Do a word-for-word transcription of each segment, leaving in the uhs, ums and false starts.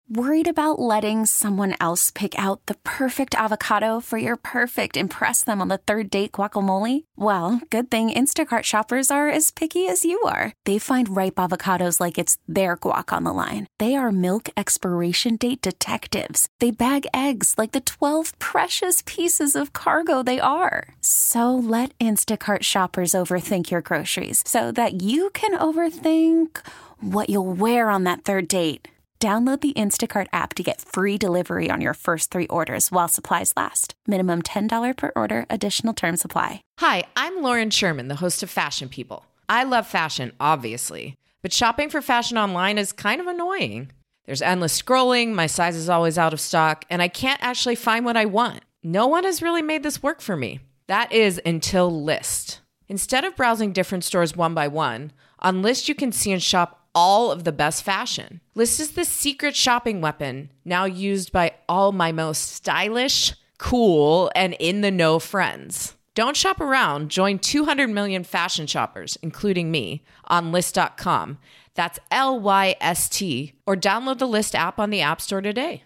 Worried about letting someone else pick out the perfect avocado for your perfect impress them on the third date guacamole? Well, good thing Instacart shoppers are as picky as you are. They find ripe avocados like it's their guac on the line. They are milk expiration date detectives. They bag eggs like the twelve precious pieces of cargo they are. So let Instacart shoppers overthink your groceries so that you can overthink what you'll wear on that third date. Download the Instacart app to get free delivery on your first three orders while supplies last. Minimum ten dollars per order. Additional terms apply. Hi, I'm Lauren Sherman, the host of Fashion People. I love fashion, obviously, but shopping for fashion online is kind of annoying. There's endless scrolling, my size is always out of stock, and I can't actually find what I want. No one has really made this work for me. That is until Lyst. Instead of browsing different stores one by one, on Lyst you can see and shop all of the best fashion. Lyst is the secret shopping weapon now used by all my most stylish, cool, and in-the-know friends. Don't shop around. Join two hundred million fashion shoppers, including me, on Lyst dot com. That's L Y S T. Or download the Lyst app on the App Store today.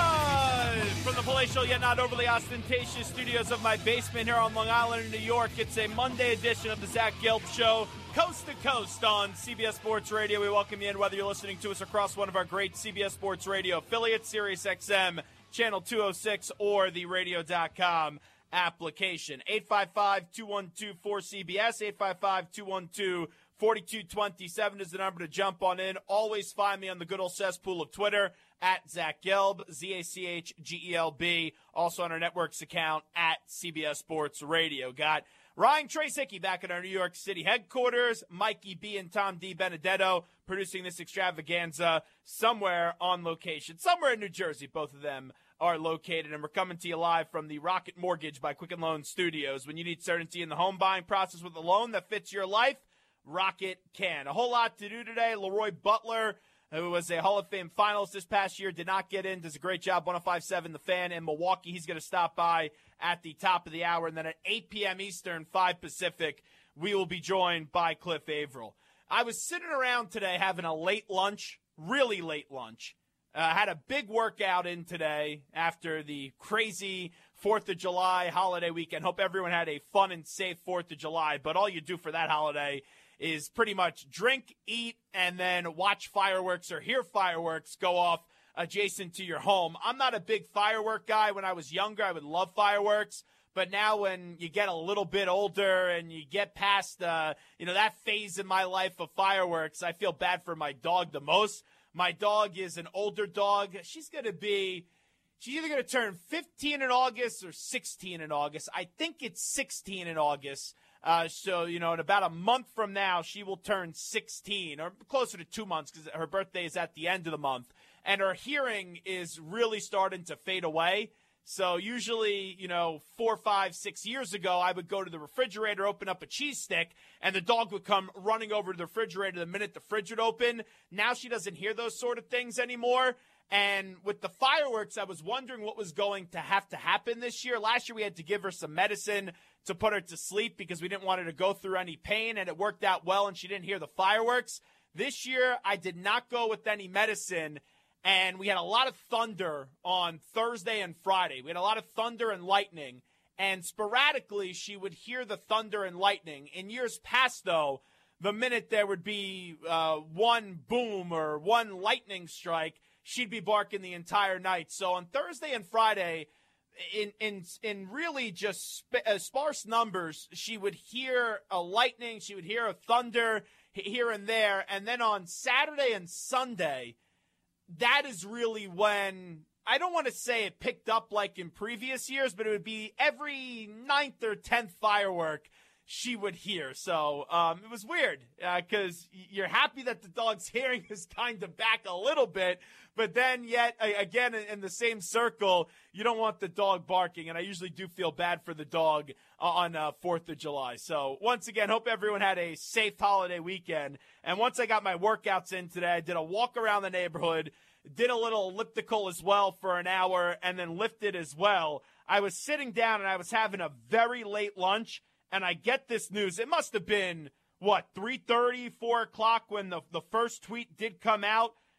Live from the palatial yet not overly ostentatious studios of my basement here on Long Island in New York, it's a Monday edition of the Zach Gelb Show. Coast to coast on C B S Sports Radio. We welcome you in whether you're listening to us across one of our great C B S Sports Radio affiliates, Sirius X M, Channel two oh six, or the radio dot com application. eight five five, two one two, four C B S, eight five five, two one two, four two two seven is the number to jump on in. Always find me on the good old cesspool of Twitter, at Zach Gelb, Z A C H G E L B. Also on our network's account, at C B S Sports Radio. Got Ryan Trace Hickey back at our New York City headquarters. Mikey B and Tom D. Benedetto producing this extravaganza somewhere on location. Somewhere in New Jersey, both of them are located. And we're coming to you live from the Rocket Mortgage by Quicken Loan Studios. When you need certainty in the home buying process with a loan that fits your life, Rocket can. A whole lot to do today. Leroy Butler, who was a Hall of Fame finalist this past year, did not get in. Does a great job, one oh five point seven The Fan in Milwaukee. He's going to stop by at the top of the hour. And then at eight p.m. Eastern, five Pacific, we will be joined by Cliff Averill. I was sitting around today having a late lunch, really late lunch. I uh, had a big workout in today after the crazy fourth of July holiday weekend. Hope everyone had a fun and safe fourth of July. But all you do for that holiday is pretty much drink, eat, and then watch fireworks or hear fireworks go off adjacent to your home. I'm not a big firework guy. When I was younger, I would love fireworks. But now when you get a little bit older and you get past uh, you know, that phase in my life of fireworks, I feel bad for my dog the most. My dog is an older dog. She's going to be – she's either going to turn fifteen in August or sixteen in August. I think it's sixteen in August. Uh, so, you know, in about a month from now, she will turn sixteen, or closer to two months because her birthday is at the end of the month. And her hearing is really starting to fade away. So usually, you know, four, five, six years ago, I would go to the refrigerator, open up a cheese stick, and the dog would come running over to the refrigerator the minute the fridge would open. Now she doesn't hear those sort of things anymore. And with the fireworks, I was wondering what was going to have to happen this year. Last year, we had to give her some medicine to put her to sleep because we didn't want her to go through any pain, and it worked out well, and she didn't hear the fireworks. This year, I did not go with any medicine, and we had a lot of thunder on Thursday and Friday. We had a lot of thunder and lightning, and sporadically, she would hear the thunder and lightning. In years past, though, the minute there would be uh, one boom or one lightning strike, she'd be barking the entire night. So on Thursday and Friday, in in in really just sp- uh, sparse numbers, she would hear a lightning, she would hear a thunder here and there. And then on Saturday and Sunday, that is really when, I don't want to say it picked up like in previous years, but it would be every ninth or tenth firework she would hear. So um, it was weird because uh, you're happy that the dog's hearing is kind of back a little bit, but then yet again in the same circle, you don't want the dog barking, and I usually do feel bad for the dog on uh, fourth of July. So once again, hope everyone had a safe holiday weekend. And once I got my workouts in today, I did a walk around the neighborhood, did a little elliptical as well for an hour, and then lifted as well. I was sitting down and I was having a very late lunch, and I get this news. It must have been, what, three thirty, four o'clock when the, the first tweet did come out.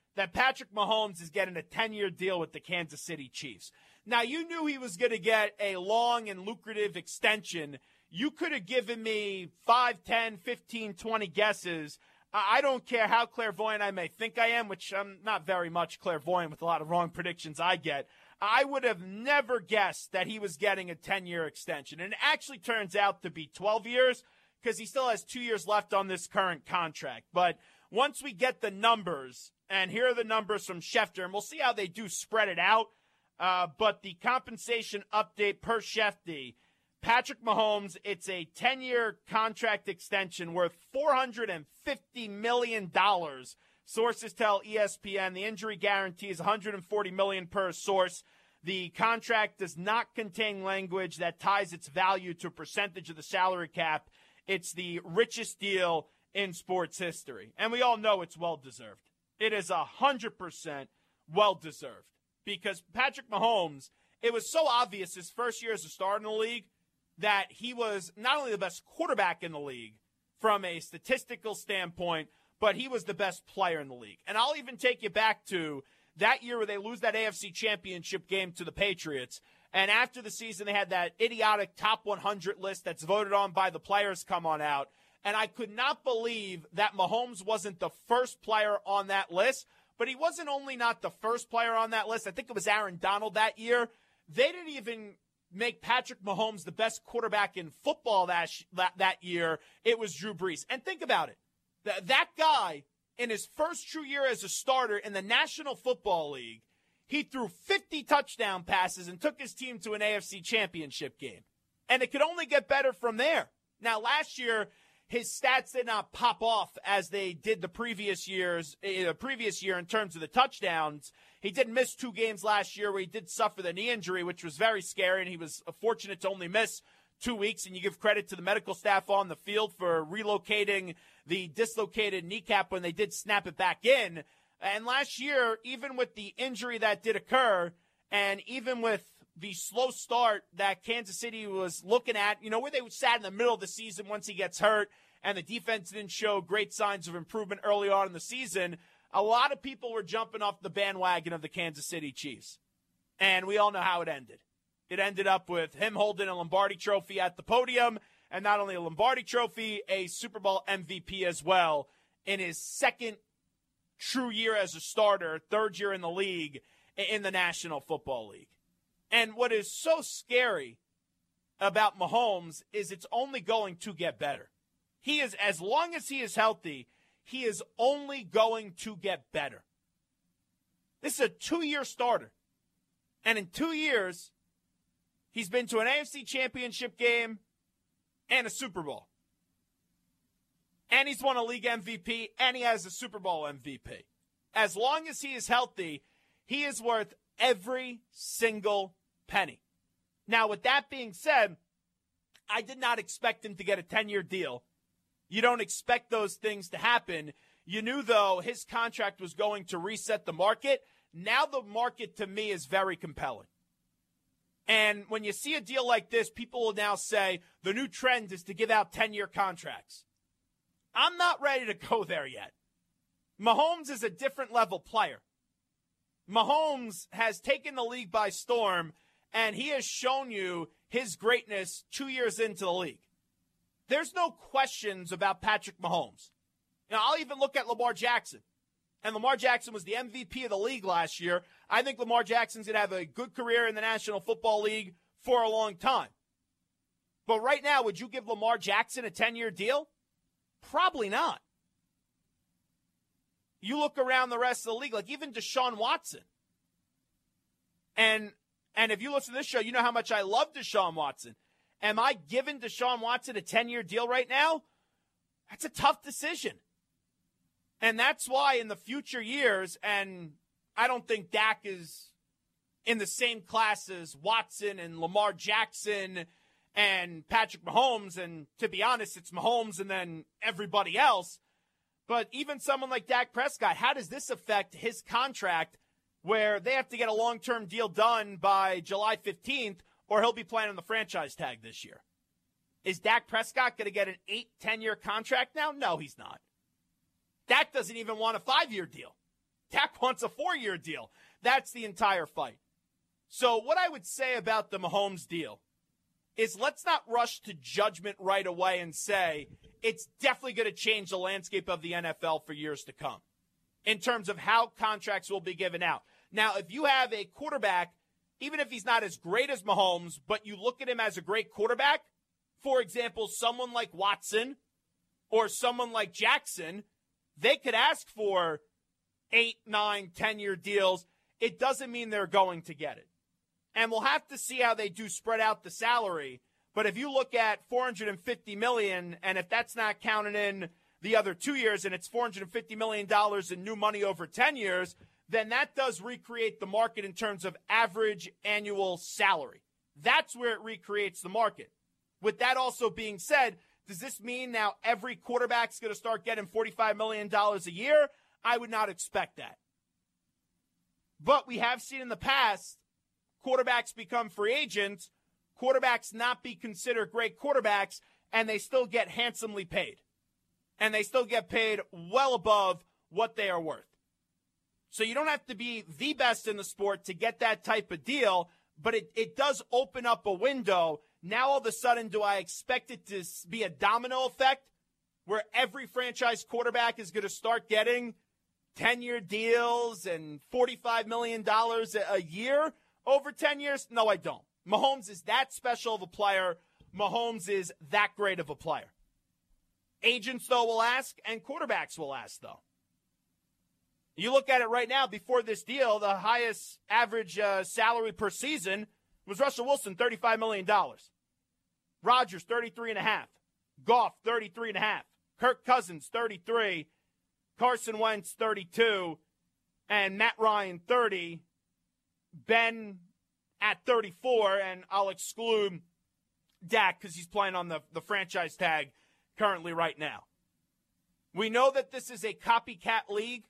that Patrick Mahomes is getting a ten-year deal with the Kansas City Chiefs. Now, you knew he was going to get a long and lucrative extension. You could have given me five, ten, fifteen, twenty guesses. I don't care how clairvoyant I may think I am, which I'm not very much clairvoyant with a lot of wrong predictions I get. I would have never guessed that he was getting a ten-year extension. And it actually turns out to be twelve years because he still has two years left on this current contract. But once we get the numbers, and here are the numbers from Schefter, and we'll see how they do spread it out. Uh, but the compensation update per Schefter, Patrick Mahomes, it's a ten-year contract extension worth four hundred fifty million dollars. Sources tell E S P N the injury guarantee is one hundred forty million dollars per source. The contract does not contain language that ties its value to a percentage of the salary cap. It's the richest deal in sports history. And we all know it's well-deserved. It is one hundred percent well-deserved because Patrick Mahomes, it was so obvious his first year as a starter in the league that he was not only the best quarterback in the league from a statistical standpoint, but he was the best player in the league. And I'll even take you back to that year where they lose that A F C Championship game to the Patriots. And after the season, they had that idiotic top one hundred list that's voted on by the players come on out. And I could not believe that Mahomes wasn't the first player on that list. But he wasn't only not the first player on that list. I think it was Aaron Donald that year. They didn't even make Patrick Mahomes the best quarterback in football that, sh- that, that year. It was Drew Brees. And think about it. Th- that guy, in his first true year as a starter in the National Football League, he threw fifty touchdown passes and took his team to an A F C Championship game. And it could only get better from there. Now, last year, his stats did not pop off as they did the previous years, the previous year in terms of the touchdowns. He did miss two games last year where he did suffer the knee injury, which was very scary, and he was fortunate to only miss two weeks. And you give credit to the medical staff on the field for relocating the dislocated kneecap when they did snap it back in. And last year, even with the injury that did occur, and even with the slow start that Kansas City was looking at, you know, where they sat in the middle of the season once he gets hurt, and the defense didn't show great signs of improvement early on in the season, a lot of people were jumping off the bandwagon of the Kansas City Chiefs. And we all know how it ended. It ended up with him holding a Lombardi trophy at the podium, and not only a Lombardi trophy, a Super Bowl M V P as well in his second true year as a starter, third year in the league, in the National Football League. And what is so scary about Mahomes is it's only going to get better. He is, as long as he is healthy, he is only going to get better. This is a two-year starter. And in two years, he's been to an A F C Championship game and a Super Bowl. And he's won a league M V P, and he has a Super Bowl M V P. As long as he is healthy, he is worth every single penny. Now, with that being said, I did not expect him to get a ten-year deal. You don't expect those things to happen. You knew, though, his contract was going to reset the market. Now the market, to me, is very compelling. And when you see a deal like this, people will now say the new trend is to give out ten-year contracts. I'm not ready to go there yet. Mahomes is a different level player. Mahomes has taken the league by storm, and he has shown you his greatness two years into the league. There's no questions about Patrick Mahomes. Now, I'll even look at Lamar Jackson. And Lamar Jackson was the M V P of the league last year. I think Lamar Jackson's going to have a good career in the National Football League for a long time. But right now, would you give Lamar Jackson a ten-year deal? Probably not. You look around the rest of the league, like even Deshaun Watson. And and if you listen to this show, you know how much I love Deshaun Watson. Am I giving Deshaun Watson a ten-year deal right now? That's a tough decision. And that's why in the future years, and I don't think Dak is in the same class as Watson and Lamar Jackson and Patrick Mahomes, and to be honest, it's Mahomes and then everybody else. But even someone like Dak Prescott, how does this affect his contract where they have to get a long-term deal done by July fifteenth or he'll be playing on the franchise tag this year? Is Dak Prescott going to get an eight, ten-year contract now? No, he's not. Dak doesn't even want a five-year deal. Dak wants a four-year deal. That's the entire fight. So what I would say about the Mahomes deal is let's not rush to judgment right away and say it's definitely going to change the landscape of the N F L for years to come in terms of how contracts will be given out. Now, if you have a quarterback, even if he's not as great as Mahomes, but you look at him as a great quarterback, for example, someone like Watson or someone like Jackson, they could ask for eight, nine, ten-year deals. It doesn't mean they're going to get it. And we'll have to see how they do spread out the salary. But if you look at four hundred fifty million dollars, and if that's not counting in the other two years, and it's four hundred fifty million dollars in new money over ten years, then that does recreate the market in terms of average annual salary. That's where it recreates the market. With that also being said, does this mean now every quarterback's going to start getting forty-five million dollars a year? I would not expect that. But we have seen in the past quarterbacks become free agents, quarterbacks not be considered great quarterbacks, and they still get handsomely paid. And they still get paid well above what they are worth. So you don't have to be the best in the sport to get that type of deal, but it, it does open up a window. Now all of a sudden, do I expect it to be a domino effect where every franchise quarterback is going to start getting ten-year deals and forty-five million dollars a year over ten years? No, I don't. Mahomes is that special of a player. Mahomes is that great of a player. Agents, though, will ask, and quarterbacks will ask, though. You look at it right now, before this deal, the highest average uh, salary per season was Russell Wilson, thirty-five million dollars. Rodgers, thirty-three and a half. Goff, thirty-three and a half. Kirk Cousins, thirty-three. Carson Wentz, thirty-two. And Matt Ryan, thirty. Ben at thirty-four, and I'll exclude Dak because he's playing on the, the franchise tag currently right now. We know that this is a copycat league.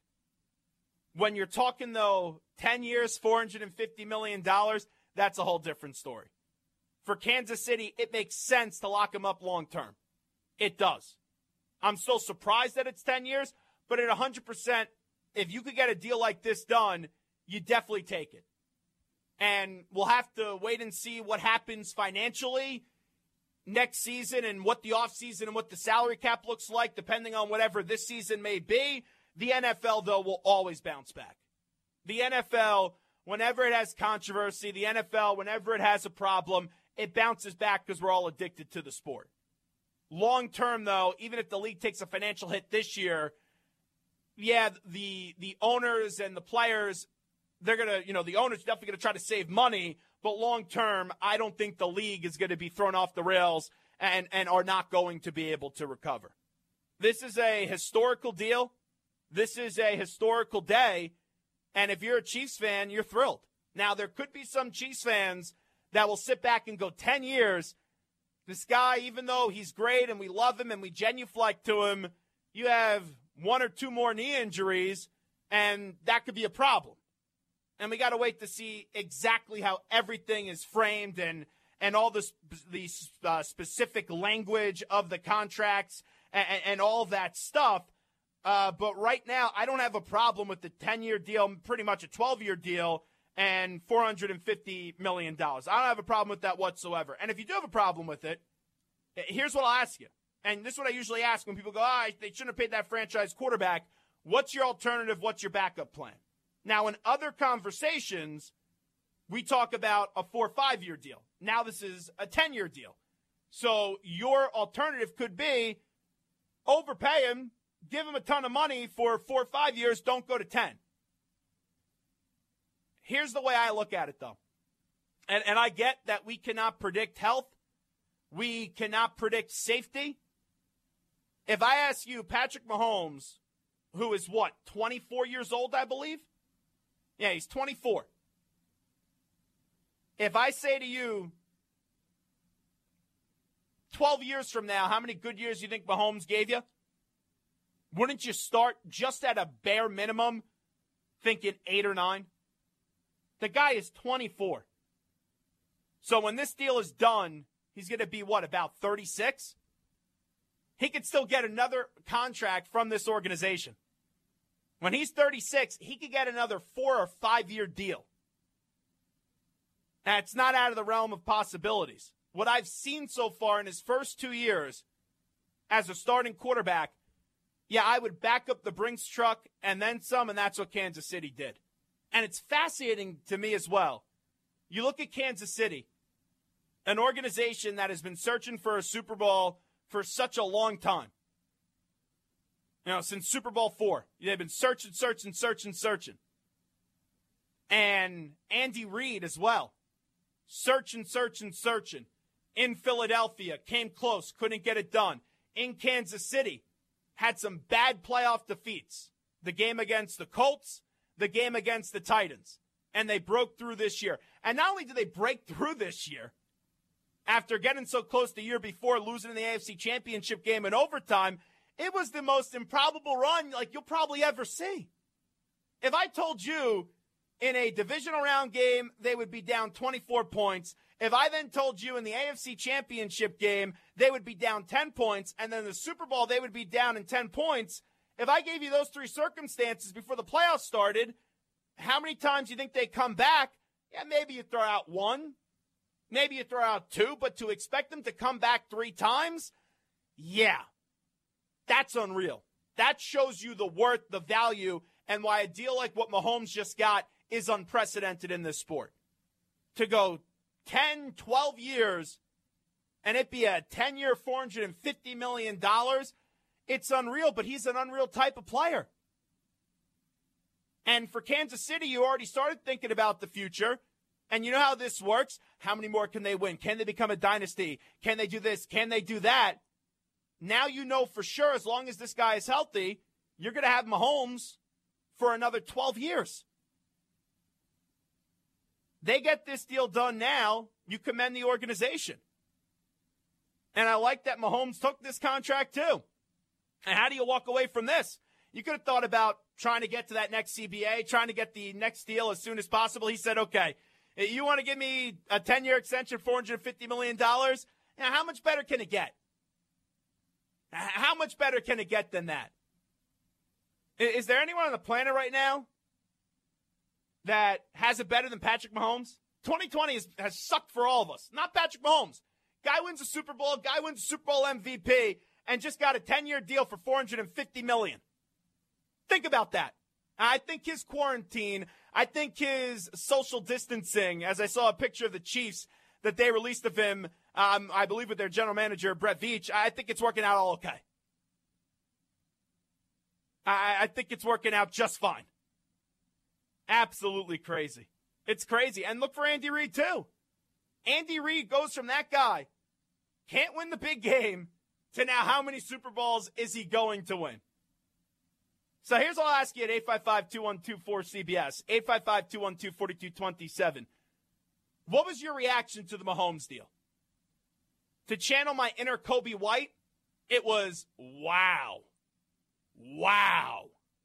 When you're talking, though, ten years, four hundred fifty million dollars, that's a whole different story. For Kansas City, it makes sense to lock him up long term. It does. I'm still surprised that it's ten years, but at one hundred percent, if you could get a deal like this done, you definitely take it. And we'll have to wait and see what happens financially next season and what the offseason and what the salary cap looks like, depending on whatever this season may be. The N F L, though, will always bounce back. The N F L, whenever it has controversy, the N F L, whenever it has a problem, it bounces back because we're all addicted to the sport. Long term, though, even if the league takes a financial hit this year, yeah, the the owners and the players, they're going to, you know, the owners are definitely going to try to save money, but long term, I don't think the league is going to be thrown off the rails and, and are not going to be able to recover. This is a historical deal. This is a historical day, and if you're a Chiefs fan, you're thrilled. Now, there could be some Chiefs fans that will sit back and go, ten years, this guy, even though he's great and we love him and we genuflect to him, you have one or two more knee injuries, and that could be a problem. And we got to wait to see exactly how everything is framed and, and all this, the uh, specific language of the contracts and, and all that stuff. Uh, but right now, I don't have a problem with the ten-year deal, pretty much a twelve-year deal, and four hundred fifty million dollars. I don't have a problem with that whatsoever. And if you do have a problem with it, here's what I'll ask you. And this is what I usually ask when people go, ah, oh, they shouldn't have paid that franchise quarterback. What's your alternative? What's your backup plan? Now, in other conversations, we talk about a four or five-year deal. Now this is a ten-year deal. So your alternative could be overpay him, give him a ton of money for four or five years, don't go to ten. Here's the way I look at it, though. And, and I get that we cannot predict health. We cannot predict safety. If I ask you, Patrick Mahomes, who is what, twenty-four years old, I believe? Yeah, he's twenty-four. If I say to you, twelve years from now, how many good years do you think Mahomes gave you? Wouldn't you start just at a bare minimum thinking eight or nine? The guy is twenty-four. So when this deal is done, he's going to be, what, about thirty-six? He could still get another contract from this organization. When he's thirty-six, he could get another four or five-year deal. That's not out of the realm of possibilities. What I've seen so far in his first two years as a starting quarterback, yeah, I would back up the Brinks truck and then some, and that's what Kansas City did. And it's fascinating to me as well. You look at Kansas City, an organization that has been searching for a Super Bowl for such a long time. You know, since Super Bowl four. They've been searching, searching, searching, searching. And Andy Reid as well. Searching, searching, searching. In Philadelphia, came close, couldn't get it done. In Kansas City, had some bad playoff defeats. The game against the Colts, the game against the Titans. And they broke through this year. And not only did they break through this year, after getting so close the year before, losing in the A F C Championship game in overtime, it was the most improbable run like you'll probably ever see. If I told you in a divisional round game they would be down twenty-four points, if I then told you in the A F C Championship game they would be down ten points, and then the Super Bowl they would be down in ten points, if I gave you those three circumstances before the playoffs started, how many times do you think they come back? Yeah, maybe you throw out one. Maybe you throw out two, but to expect them to come back three times? Yeah. That's unreal. That shows you the worth, the value, and why a deal like what Mahomes just got is unprecedented in this sport. To go ten, twelve years and it be a ten-year, four hundred fifty million dollars, it's unreal, but he's an unreal type of player. And for Kansas City, you already started thinking about the future. And you know how this works. How many more can they win? Can they become a dynasty? Can they do this? Can they do that? Now you know for sure, as long as this guy is healthy, you're going to have Mahomes for another twelve years. They get this deal done now, you commend the organization. And I like that Mahomes took this contract too. And how do you walk away from this? You could have thought about trying to get to that next C B A, trying to get the next deal as soon as possible. He said, okay, you want to give me a ten-year extension, four hundred fifty million dollars? Now, how much better can it get? How much better can it get than that? Is there anyone on the planet right now that has it better than Patrick Mahomes? twenty twenty has, has sucked for all of us. Not Patrick Mahomes. Guy wins a Super Bowl, guy wins a Super Bowl M V P, and just got a ten-year deal for four hundred fifty million dollars. Think about that. I think his quarantine, I think his social distancing, as I saw a picture of the Chiefs that they released of him, um, I believe with their general manager, Brett Veach, I think it's working out all okay. I, I think it's working out just fine. Absolutely crazy. It's crazy. And look for Andy Reid, too. Andy Reid goes from that guy, can't win the big game, to now how many Super Bowls is he going to win? So here's what I'll ask you at eight five five, two one two, four C B S, eight five five, two one two, four two two seven. What was your reaction to the Mahomes deal? To channel my inner Kobe White, it was wow. Wow.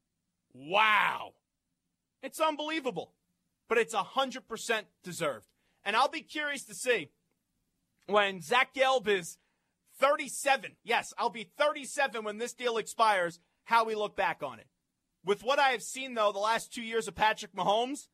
Wow. It's unbelievable, but it's one hundred percent deserved. And I'll be curious to see when Zach Gelb is thirty-seven. Yes, I'll be thirty-seven when this deal expires, how we look back on it. With what I have seen, though, the last two years of Patrick Mahomes,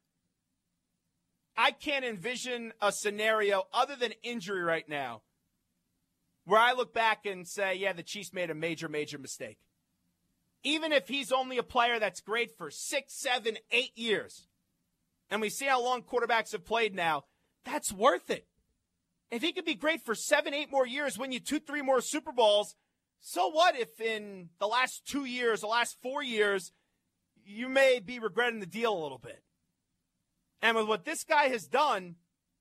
I can't envision a scenario other than injury right now where I look back and say, yeah, the Chiefs made a major, major mistake. Even if he's only a player that's great for six, seven, eight years, and we see how long quarterbacks have played now, that's worth it. If he could be great for seven, eight more years, win you two, three more Super Bowls, so what if in the last two years, the last four years, you may be regretting the deal a little bit? And with what this guy has done,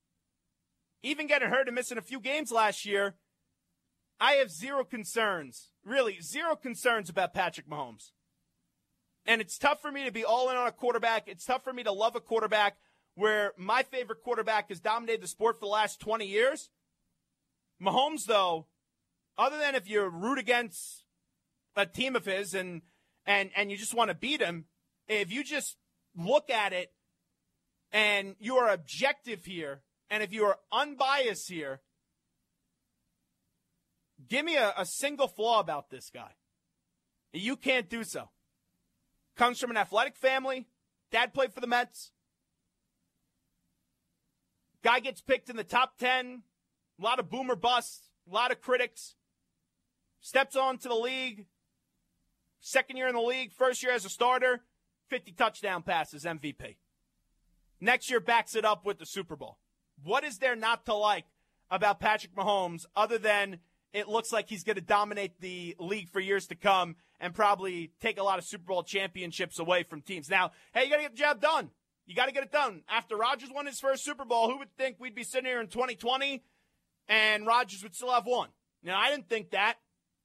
even getting hurt and missing a few games last year, I have zero concerns, really zero concerns about Patrick Mahomes. And it's tough for me to be all in on a quarterback. It's tough for me to love a quarterback where my favorite quarterback has dominated the sport for the last twenty years. Mahomes, though, other than if you root against a team of his and and and you just want to beat him, if you just look at it and you are objective here, and if you are unbiased here, give me a, a single flaw about this guy. You can't do so. Comes from an athletic family. Dad played for the Mets. Guy gets picked in the top ten. A lot of boomer busts. A lot of critics. Steps onto the league. Second year in the league. First year as a starter. fifty touchdown passes, M V P. Next year backs it up with the Super Bowl. What is there not to like about Patrick Mahomes other than it looks like he's going to dominate the league for years to come and probably take a lot of Super Bowl championships away from teams? Now, hey, you got to get the job done. You got to get it done. After Rodgers won his first Super Bowl, who would think we'd be sitting here in twenty twenty and Rodgers would still have one? Now, I didn't think that.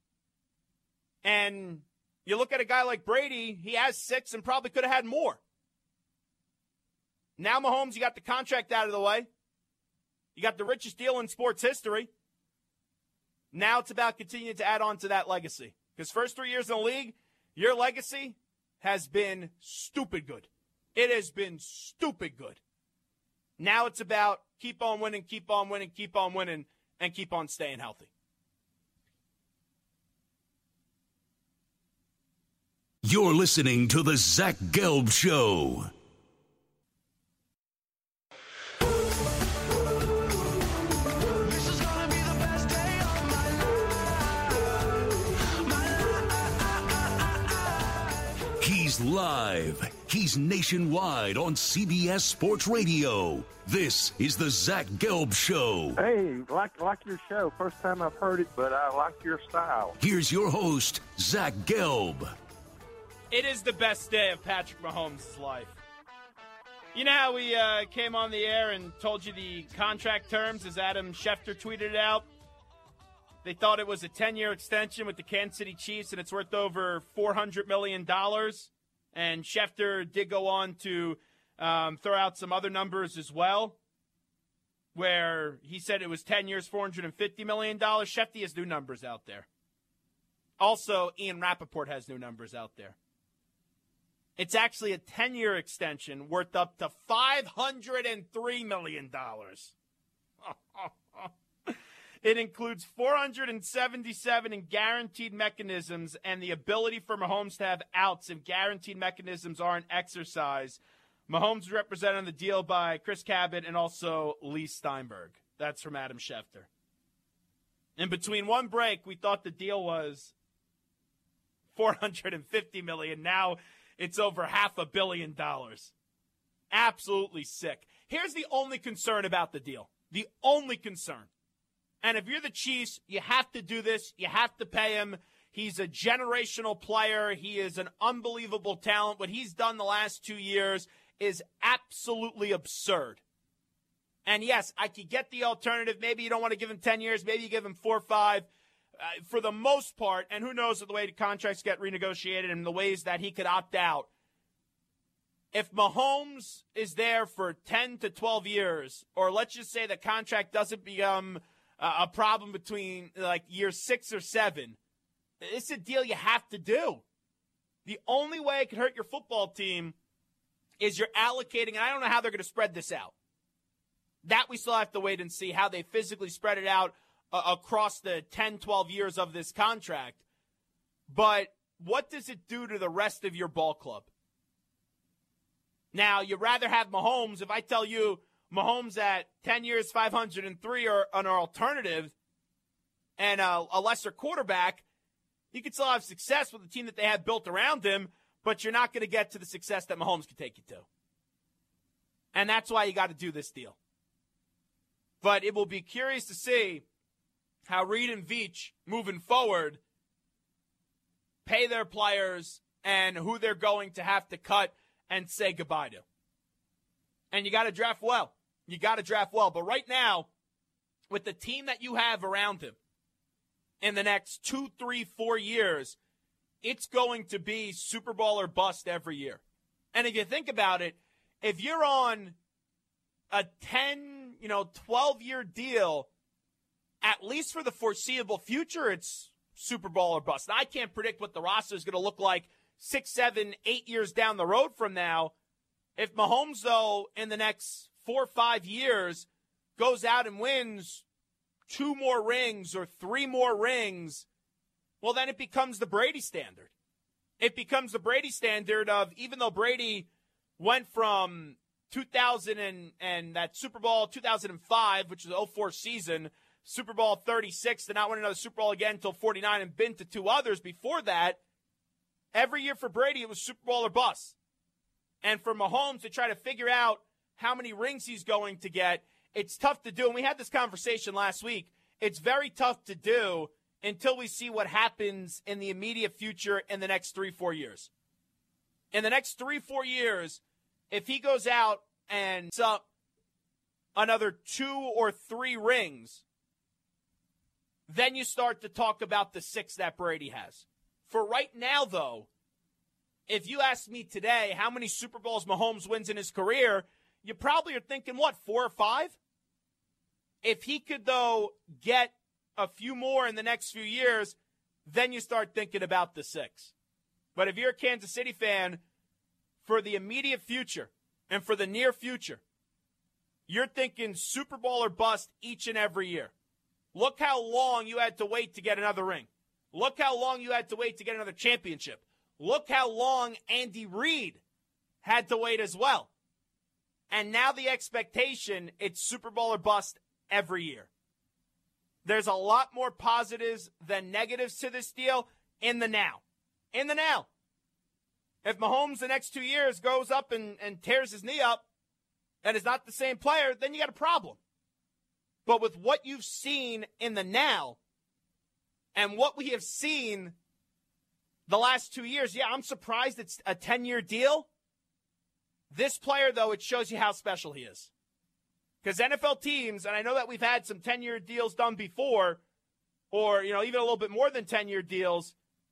And you look at a guy like Brady, he has six and probably could have had more. Now, Mahomes, you got the contract out of the way. You got the richest deal in sports history. Now it's about continuing to add on to that legacy. Because first three years in the league, your legacy has been stupid good. It has been stupid good. Now it's about keep on winning, keep on winning, keep on winning, and keep on staying healthy. You're listening to the Zach Gelb Show. He's live. He's nationwide on C B S Sports Radio. This is the Zach Gelb Show. Hey, like like your show. First time I've heard it, but I like your style. Here's your host, Zach Gelb. It is the best day of Patrick Mahomes' life. You know how we uh, came on the air and told you the contract terms as Adam Schefter tweeted it out? They thought it was a ten-year extension with the Kansas City Chiefs, and it's worth over four hundred million dollars. And Schefter did go on to um, throw out some other numbers as well, where he said it was ten years, four hundred fifty million dollars. Schefter has new numbers out there. Also, Ian Rappaport has new numbers out there. It's actually a ten-year extension worth up to five hundred three million dollars. It includes four hundred seventy-seven in guaranteed mechanisms and the ability for Mahomes to have outs if guaranteed mechanisms aren't exercised. Mahomes is represented on the deal by Chris Cabot and also Lee Steinberg. That's from Adam Schefter. In between one break, we thought the deal was four hundred fifty million dollars. Now it's over half a billion dollars. Absolutely sick. Here's the only concern about the deal. The only concern. And if you're the Chiefs, you have to do this. You have to pay him. He's a generational player. He is an unbelievable talent. What he's done the last two years is absolutely absurd. And yes, I could get the alternative. Maybe you don't want to give him ten years. Maybe you give him four or five. Uh, for the most part, and who knows the way the contracts get renegotiated and the ways that he could opt out. If Mahomes is there for ten to twelve years, or let's just say the contract doesn't become uh, a problem between like year six or seven, it's a deal you have to do. The only way it can hurt your football team is you're allocating, and I don't know how they're going to spread this out. That we still have to wait and see how they physically spread it out uh, across the ten, twelve years of this contract. But what does it do to the rest of your ball club? Now, you'd rather have Mahomes. If I tell you Mahomes at ten years, five hundred three or an alternative and a, a lesser quarterback, you could still have success with the team that they have built around him, but you're not going to get to the success that Mahomes could take you to. And that's why you got to do this deal. But it will be curious to see how Reed and Veach, moving forward, pay their players and who they're going to have to cut and say goodbye to. And you got to draft well. You got to draft well. But right now, with the team that you have around him in the next two, three, four years, it's going to be Super Bowl or bust every year. And if you think about it, if you're on a ten, you know, twelve-year deal, at least for the foreseeable future, it's Super Bowl or bust. Now, I can't predict what the roster is going to look like six, seven, eight years down the road from now. If Mahomes, though, in the next four or five years goes out and wins two more rings or three more rings, well, then it becomes the Brady standard. it becomes the Brady standard of, even though Brady went from two thousand and, and that Super Bowl two thousand five, which was the oh four season, Super Bowl thirty-six, to not win another Super Bowl again until forty-nine, and been to two others before that, every year for Brady it was Super Bowl or bust. And for Mahomes to try to figure out how many rings he's going to get, it's tough to do. And we had this conversation last week. It's very tough to do until we see what happens in the immediate future in the next three, four years. In the next three, four years, if he goes out and sets up another two or three rings, then you start to talk about the six that Brady has. For right now, though, if you ask me today how many Super Bowls Mahomes wins in his career, you probably are thinking, what, four or five? If he could, though, get a few more in the next few years, then you start thinking about the six. But if you're a Kansas City fan, for the immediate future and for the near future, you're thinking Super Bowl or bust each and every year. Look how long you had to wait to get another ring. Look how long you had to wait to get another championship. Look how long Andy Reid had to wait as well. And now the expectation, it's Super Bowl or bust every year. There's a lot more positives than negatives to this deal in the now. In the now. If Mahomes the next two years goes up and, and tears his knee up and is not the same player, then you got a problem. But with what you've seen in the now and what we have seen the last two years, yeah, I'm surprised it's a ten-year deal. This player, though, it shows you how special he is. Because N F L teams, and I know that we've had some ten-year deals done before, or, you know, even a little bit more than ten-year deals,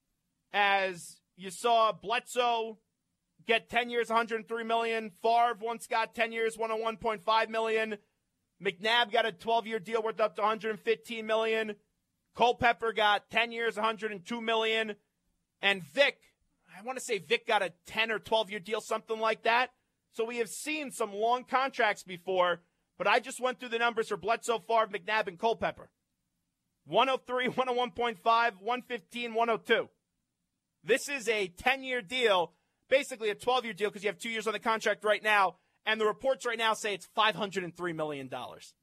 as you saw Bledsoe get ten years, one hundred three million dollars. Favre once got ten years, one oh one point five million dollars. McNabb got a twelve-year deal worth up to one hundred fifteen million dollars. Culpepper got ten years, one hundred two million dollars. And Vic, I want to say Vic got a ten or twelve-year deal, something like that. So we have seen some long contracts before, but I just went through the numbers for Bledsoe, Favre, McNabb, and Culpepper. one oh three, one oh one point five, one fifteen, one oh two. This is a ten-year deal, basically a twelve-year deal because you have two years on the contract right now, and the reports right now say it's five hundred three million dollars.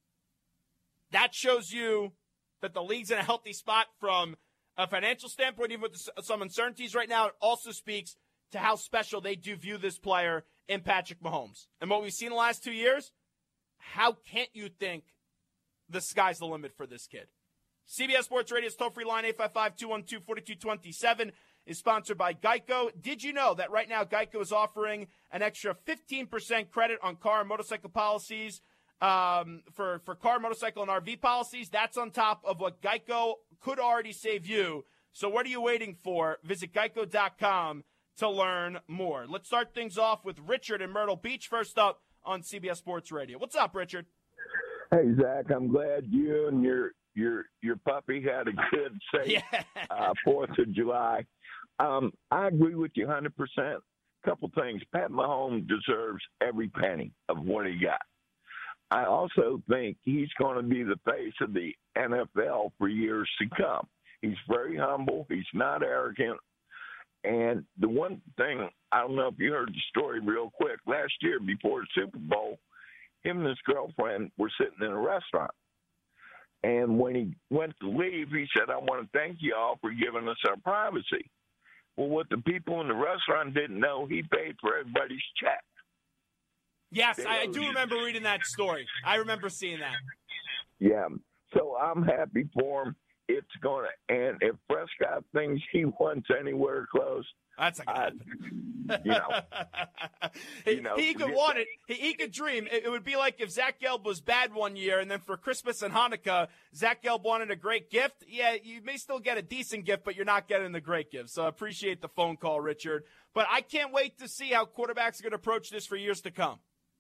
That shows you that the league's in a healthy spot from a financial standpoint, even with some uncertainties right now. It also speaks to how special they do view this player in Patrick Mahomes. And what we've seen the last two years, how can't you think the sky's the limit for this kid? C B S Sports Radio's toll-free line, eight five five, two one two, four two two seven, is sponsored by Geico. Did you know that right now Geico is offering an extra fifteen percent credit on car and motorcycle policies um, for, for car, motorcycle, and R V policies? That's on top of what Geico could already save you. So what are you waiting for? Visit geico dot com to learn more. Let's start things off with Richard in Myrtle Beach. First up on C B S Sports Radio. What's up, Richard? Hey, Zach, I'm glad you and your your your puppy had a good, safe yeah. uh, fourth of July. Um, I agree with you one hundred percent. Couple things. Pat Mahomes deserves every penny of what he got. I also think he's going to be the face of the N F L for years to come. He's very humble. He's not arrogant. And the one thing, I don't know if you heard the story real quick. Last year, before the Super Bowl, him and his girlfriend were sitting in a restaurant. And when he went to leave, he said, I want to thank you all for giving us our privacy. Well, what the people in the restaurant didn't know, he paid for everybody's check. Yes, I do remember reading that story. I remember seeing that. Yeah. So I'm happy for him. It's going to, and if Prescott thinks he wants anywhere close, that's a uh, you know, he, you know, he could want it. He, he could dream. It, it would be like if Zach Gelb was bad one year, and then for Christmas and Hanukkah, Zach Gelb wanted a great gift. Yeah, you may still get a decent gift, but you're not getting the great gift. So I appreciate the phone call, Richard. But I can't wait to see how quarterbacks are going to approach this for years to come.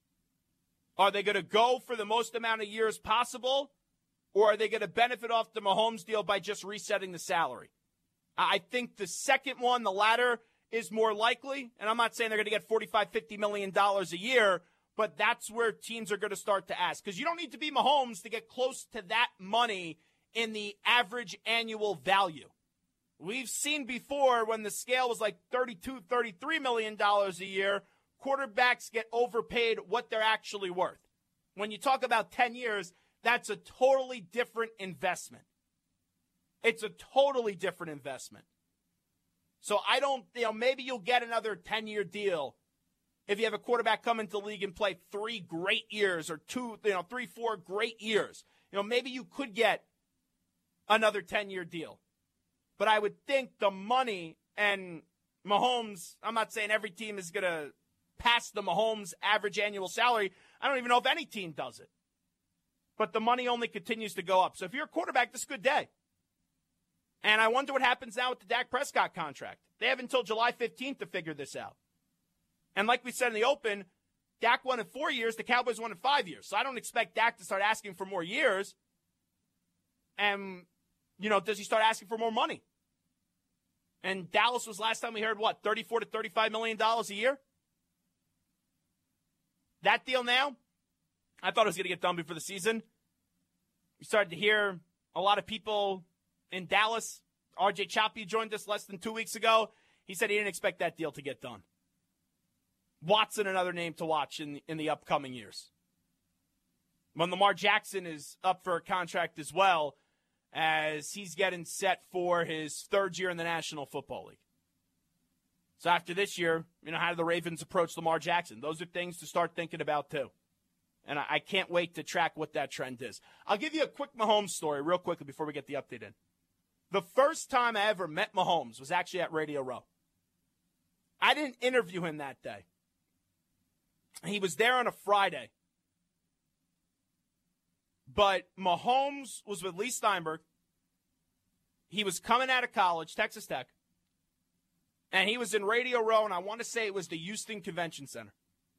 Are they going to go for the most amount of years possible? Or are they going to benefit off the Mahomes deal by just resetting the salary? I think the second one, the latter, is more likely. And I'm not saying they're going to get forty-five, fifty million dollars a year, but that's where teams are going to start to ask. Because you don't need to be Mahomes to get close to that money in the average annual value. We've seen before when the scale was like thirty-two, thirty-three million dollars a year, quarterbacks get overpaid what they're actually worth. When you talk about ten years, that's a totally different investment. It's a totally different investment. So I don't, you know, maybe you'll get another ten-year deal if you have a quarterback come into the league and play three great years or two, you know, three, four great years. You know, maybe you could get another ten-year deal. But I would think the money and Mahomes, I'm not saying every team is going to pass the Mahomes average annual salary. I don't even know if any team does it. But the money only continues to go up. So if you're a quarterback, this is a good day. And I wonder what happens now with the Dak Prescott contract. They have until July fifteenth to figure this out. And like we said in the open, Dak won in four years, the Cowboys won in five years. So I don't expect Dak to start asking for more years. And, you know, does he start asking for more money? And Dallas was last time we heard, what, thirty-four to thirty-five million dollars a year? That deal now, I thought it was going to get done before the season. We started to hear a lot of people in Dallas. R J Choppy joined us less than two weeks ago. He said he didn't expect that deal to get done. Watson, another name to watch in, in the upcoming years. When Lamar Jackson is up for a contract as well, as he's getting set for his third year in the National Football League. So after this year, you know, how do the Ravens approach Lamar Jackson? Those are things to start thinking about too. And I, I can't wait to track what that trend is. I'll give you a quick Mahomes story real quickly before we get the update in. The first time I ever met Mahomes was actually at Radio Row. I didn't interview him that day. He was there on a Friday. But Mahomes was with Lee Steinberg. He was coming out of college, Texas Tech. And he was in Radio Row, and I want to say it was the Houston Convention Center.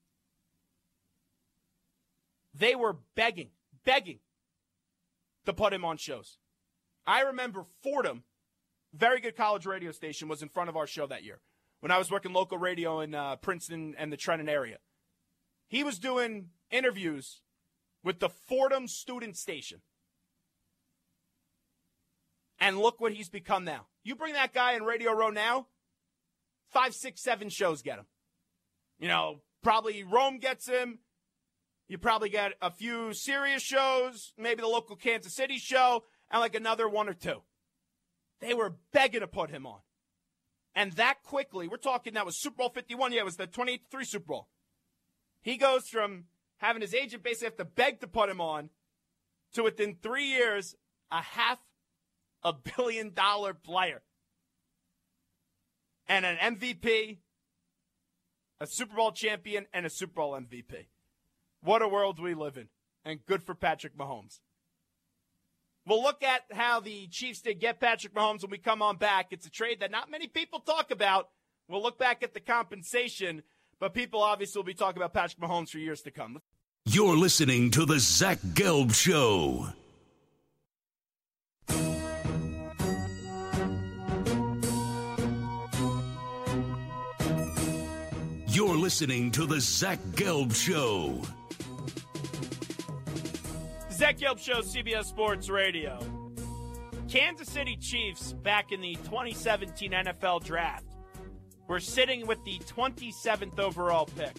They were begging, begging to put him on shows. I remember Fordham, very good college radio station, was in front of our show that year when I was working local radio in uh, Princeton and the Trenton area. He was doing interviews with the Fordham student station. And look what he's become now. You bring that guy in Radio Row now, five, six, seven shows get him. You know, probably Rome gets him. You probably get a few Sirius shows, maybe the local Kansas City show, and like another one or two. They were begging to put him on. And that quickly, we're talking that was Super Bowl fifty-one. Yeah, it was the twenty-eight three Super Bowl. He goes from having his agent basically have to beg to put him on to within three years, a half a billion dollar player. And an M V P, a Super Bowl champion, and a Super Bowl M V P. What a world we live in. And good for Patrick Mahomes. We'll look at how the Chiefs did get Patrick Mahomes when we come on back. It's a trade that not many people talk about. We'll look back at the compensation, but people obviously will be talking about Patrick Mahomes for years to come. You're listening to the Zach Gelb Show. You're listening to the Zach Gelb Show. Zach Gelb Show, C B S Sports Radio. Kansas City Chiefs back in the twenty seventeen N F L Draft. We're sitting with the twenty-seventh overall pick.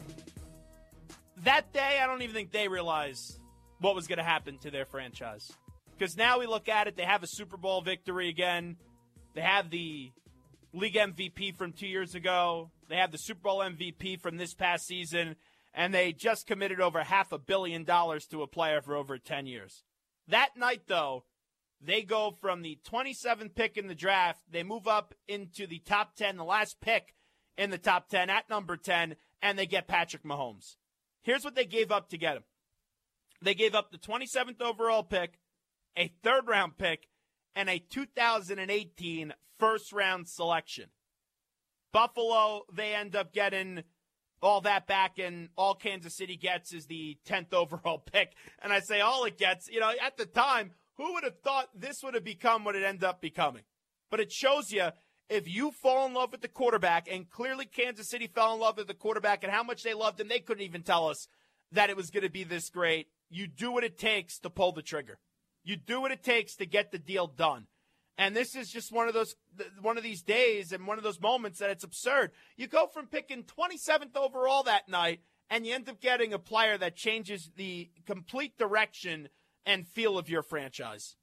That day, I don't even think they realized what was going to happen to their franchise. Because now we look at it, they have a Super Bowl victory again. They have the league M V P from two years ago. They have the Super Bowl M V P from this past season. And they just committed over half a billion dollars to a player for over ten years. That night, though, they go from the twenty-seventh pick in the draft. They move up into the top ten, the last pick in the top ten at number ten, and they get Patrick Mahomes. Here's what they gave up to get him. They gave up the twenty-seventh overall pick, a third-round pick, and a two thousand eighteen first-round selection. Buffalo, they end up getting all that back, and all Kansas City gets is the tenth overall pick. And I say all it gets, you know, at the time, who would have thought this would have become what it ended up becoming? But it shows you, if you fall in love with the quarterback, and clearly Kansas City fell in love with the quarterback and how much they loved him, they couldn't even tell us that it was going to be this great. You do what it takes to pull the trigger. You do what it takes to get the deal done. And this is just one of those one of these days and one of those moments that it's absurd. You go from picking twenty-seventh overall that night, and you end up getting a player that changes the complete direction and feel of your franchise.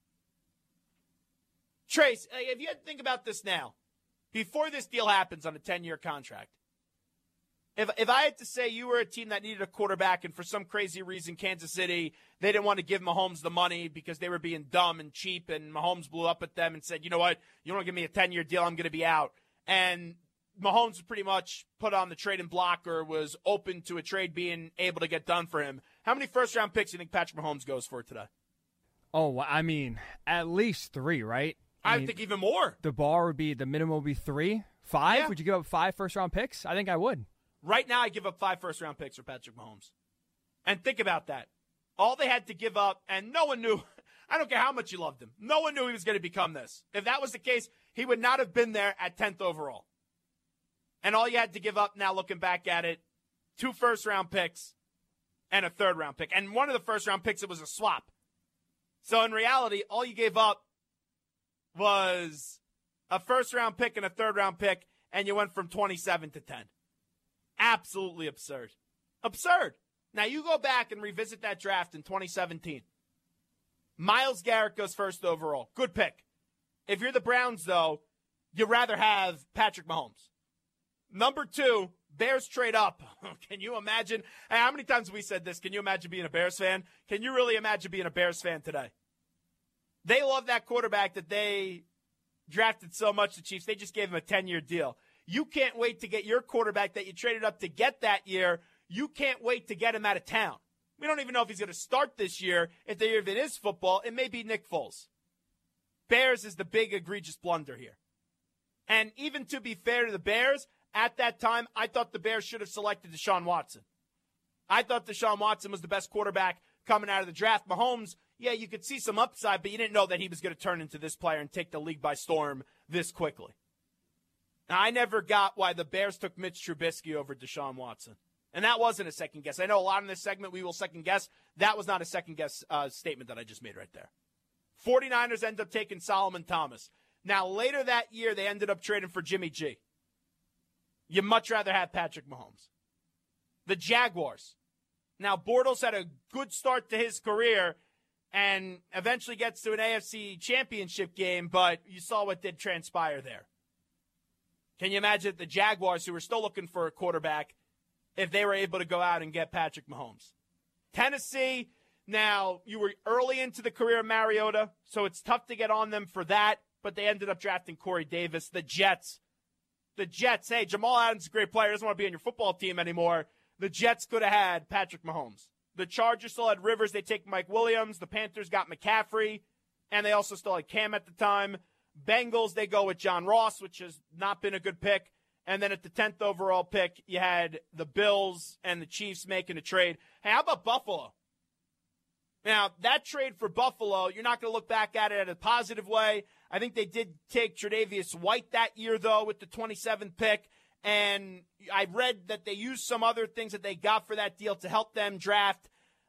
Trace, if you had to think about this now, before this deal happens on a ten-year contract, if if I had to say you were a team that needed a quarterback and for some crazy reason Kansas City, they didn't want to give Mahomes the money because they were being dumb and cheap, and Mahomes blew up at them and said, you know what, you don't give me a ten-year deal, I'm going to be out. And Mahomes was pretty much put on the trading block or was open to a trade being able to get done for him. How many first-round picks do you think Patrick Mahomes goes for today? Oh, I mean, at least three, right? I, I mean, think even more. The bar would be, the minimum would be three? Five? Yeah. Would you give up five first-round picks? I think I would. Right now, I give up five first-round picks for Patrick Mahomes. And think about that. All they had to give up, and no one knew, I don't care how much you loved him, no one knew he was going to become this. If that was the case, he would not have been there at tenth overall. And all you had to give up now, looking back at it, two first-round picks and a third-round pick. And one of the first-round picks, it was a swap. So in reality, all you gave up was a first-round pick and a third-round pick, and you went from twenty-seven to ten. Absolutely absurd. Absurd. Now, you go back and revisit that draft in twenty seventeen. Myles Garrett goes first overall. Good pick. If you're the Browns, though, you'd rather have Patrick Mahomes. Number two, Bears trade up. Can you imagine? Hey, how many times have we said this? Can you imagine being a Bears fan? Can you really imagine being a Bears fan today? They love that quarterback that they drafted so much, the Chiefs. They just gave him a ten-year deal. You can't wait to get your quarterback that you traded up to get that year. You can't wait to get him out of town. We don't even know if he's going to start this year. If the year of it is football, it may be Nick Foles. Bears is the big egregious blunder here. And even to be fair to the Bears, at that time, I thought the Bears should have selected Deshaun Watson. I thought Deshaun Watson was the best quarterback coming out of the draft. Mahomes, yeah, you could see some upside, but you didn't know that he was going to turn into this player and take the league by storm this quickly. Now, I never got why the Bears took Mitch Trubisky over Deshaun Watson. And that wasn't a second guess. I know a lot in this segment we will second guess. That was not a second guess uh, statement that I just made right there. 49ers end up taking Solomon Thomas. Now, later that year, they ended up trading for Jimmy G. You'd much rather have Patrick Mahomes. The Jaguars. Now, Bortles had a good start to his career and eventually gets to an A F C championship game, but you saw what did transpire there. Can you imagine the Jaguars, who were still looking for a quarterback, if they were able to go out and get Patrick Mahomes? Tennessee, now, you were early into the career of Mariota, so it's tough to get on them for that, but they ended up drafting Corey Davis. The Jets. The Jets, hey, Jamal Adams is a great player, doesn't want to be on your football team anymore. The Jets could have had Patrick Mahomes. The Chargers still had Rivers. They take Mike Williams. The Panthers got McCaffrey, and they also still had Cam at the time. Bengals, they go with John Ross, which has not been a good pick. And then at the tenth overall pick, you had the Bills and the Chiefs making a trade. Hey, how about Buffalo? Now, that trade for Buffalo, you're not going to look back at it in a positive way. I think they did take Tre'Davious White that year, though, with the twenty-seventh pick. And I read that they used some other things that they got for that deal to help them draft.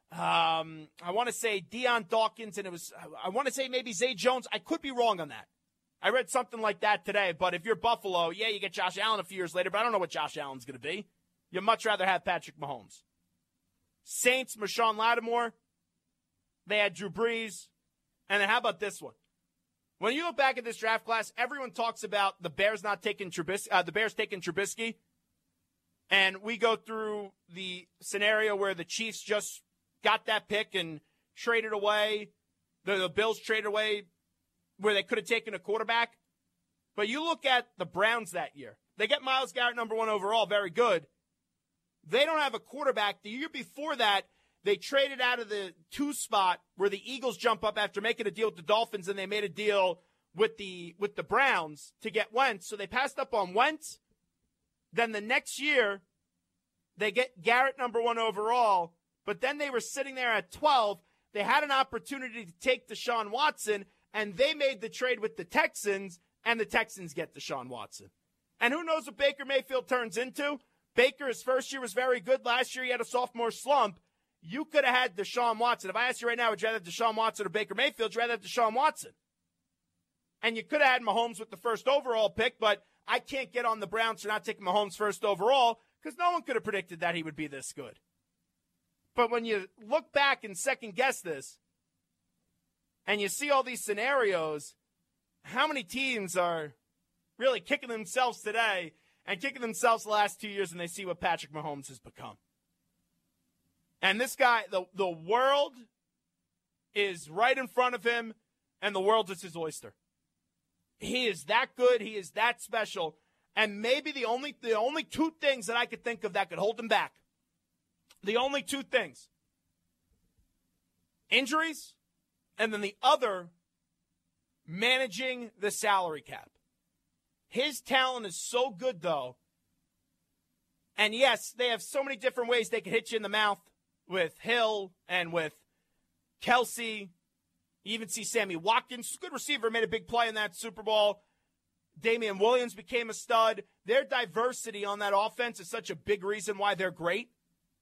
Um, I want to say Deion Dawkins, and it was, I want to say maybe Zay Jones. I could be wrong on that. I read something like that today, but if you're Buffalo, yeah, you get Josh Allen a few years later, but I don't know what Josh Allen's going to be. You'd much rather have Patrick Mahomes. Saints, Marshawn Lattimore. They had Drew Brees. And then how about this one? When you look back at this draft class, everyone talks about the Bears not taking Trubisky, uh, the Bears taking Trubisky. And we go through the scenario where the Chiefs just got that pick and traded away. The, the Bills traded away where they could have taken a quarterback. But you look at the Browns that year. They get Myles Garrett number one overall, very good. They don't have a quarterback. The year before that, they traded out of the two spot where the Eagles jump up after making a deal with the Dolphins, and they made a deal with the with the Browns to get Wentz. So they passed up on Wentz. Then the next year, they get Garrett number one overall, but then they were sitting there at twelve. They had an opportunity to take Deshaun Watson, and they made the trade with the Texans, and the Texans get Deshaun Watson. And who knows what Baker Mayfield turns into? Baker, his first year was very good. Last year he had a sophomore slump. You could have had Deshaun Watson. If I asked you right now, would you rather have Deshaun Watson or Baker Mayfield? Would you rather have Deshaun Watson? And you could have had Mahomes with the first overall pick, but I can't get on the Browns for not taking Mahomes first overall because no one could have predicted that he would be this good. But when you look back and second-guess this, and you see all these scenarios, how many teams are really kicking themselves today and kicking themselves the last two years and they see what Patrick Mahomes has become? And this guy, the, the world is right in front of him, and the world is his oyster. He is that good. He is that special. And maybe the only the only two things that I could think of that could hold him back, the only two things, injuries, and then the other, managing the salary cap. His talent is so good, though. And, yes, they have so many different ways they can hit you in the mouth with Hill and with Kelsey. You even see Sammy Watkins, good receiver, made a big play in that Super Bowl. Damian Williams became a stud. Their diversity on that offense is such a big reason why they're great.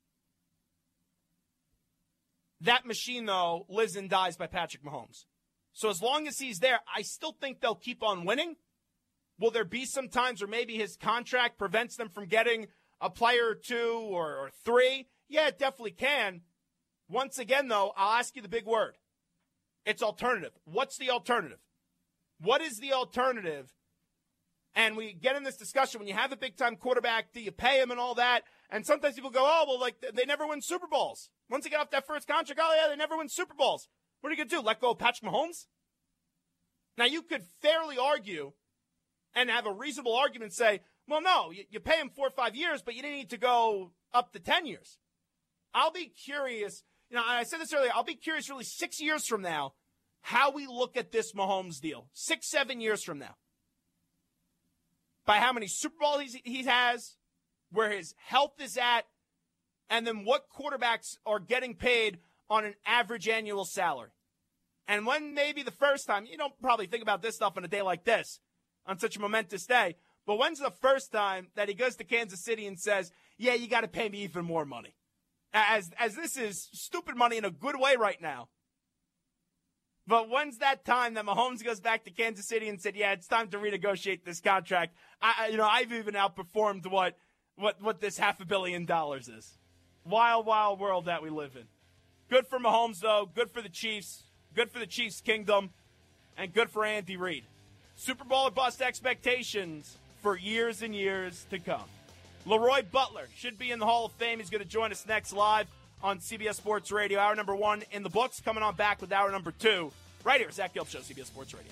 That machine, though, lives and dies by Patrick Mahomes. So as long as he's there, I still think they'll keep on winning. Will there be some times where maybe his contract prevents them from getting a player or two or, or three? Yeah, it definitely can. Once again, though, I'll ask you the big word. It's alternative. What's the alternative? What is the alternative? And we get in this discussion, when you have a big-time quarterback, do you pay him and all that? And sometimes people go, oh, well, like, they never win Super Bowls. Once they get off that first contract, oh, yeah, they never win Super Bowls. What are you going to do, let go of Patrick Mahomes? Now, you could fairly argue and have a reasonable argument say, well, no, you, you pay him four or five years, but you didn't need to go up to ten years. I'll be curious. You know, I said this earlier, I'll be curious really six years from now how we look at this Mahomes deal. Six, seven years from now. By how many Super Bowls he's, he has, where his health is at, and then what quarterbacks are getting paid on an average annual salary. And when maybe the first time, you don't probably think about this stuff on a day like this, on such a momentous day, but when's the first time that he goes to Kansas City and says, yeah, you got to pay me even more money? As as this is stupid money in a good way right now. But when's that time that Mahomes goes back to Kansas City and said, yeah, it's time to renegotiate this contract? I, you know, I've even outperformed what, what, what this half a billion dollars is. Wild, wild world that we live in. Good for Mahomes, though. Good for the Chiefs. Good for the Chiefs' kingdom. And good for Andy Reid. Super Bowl or bust expectations for years and years to come. Leroy Butler should be in the Hall of Fame. He's going to join us next live on C B S Sports Radio. Hour number one in the books. Coming on back with hour number two. Right here, Zach Gilb Show, C B S Sports Radio.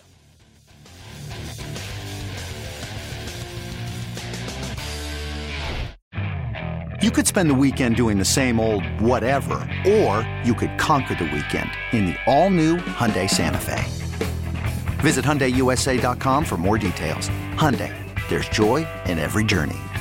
You could spend the weekend doing the same old whatever, or you could conquer the weekend in the all-new Hyundai Santa Fe. Visit Hyundai U S A dot com for more details. Hyundai, there's joy in every journey.